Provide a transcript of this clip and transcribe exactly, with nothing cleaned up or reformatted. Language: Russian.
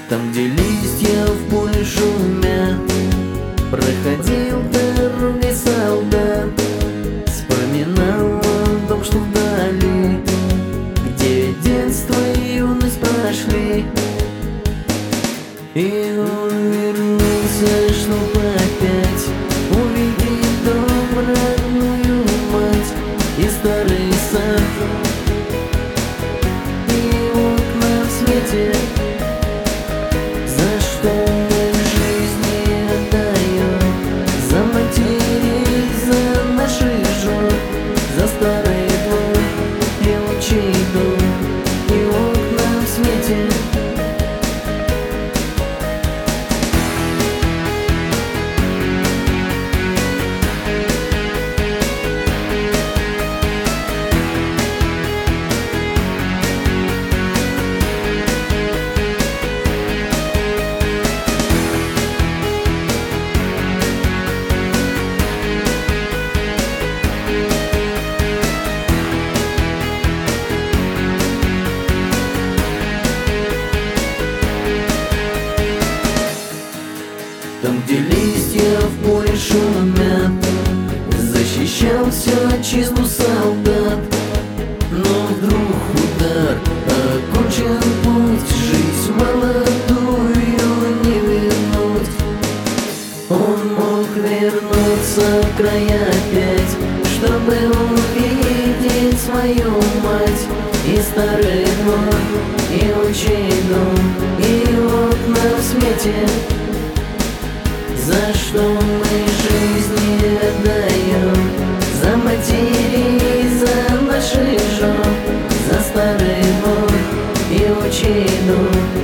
Там, где листья в поле шумят, проходил дорогой солдат. Вспоминал он дом, что вдали, где детство и юность прошли. И он вернулся, чтоб опять увидеть дом, родную мать и старый сад, и окна в свете. За что мы жизни отдаем? За матерей, за наших жен, за старый двор и отчий дом, и окна в свете. Там, где листья в поле шумят, защищал всю отчизну солдат. Но вдруг удар, окончен путь, жизнь молодую не вернуть. Он мог вернуться в края опять, чтобы увидеть свою мать и старый двор, и отчий дом, и окна в свете. За что мы жизни отдаем? За матерей, за наших жен, за старый двор и отчий дом.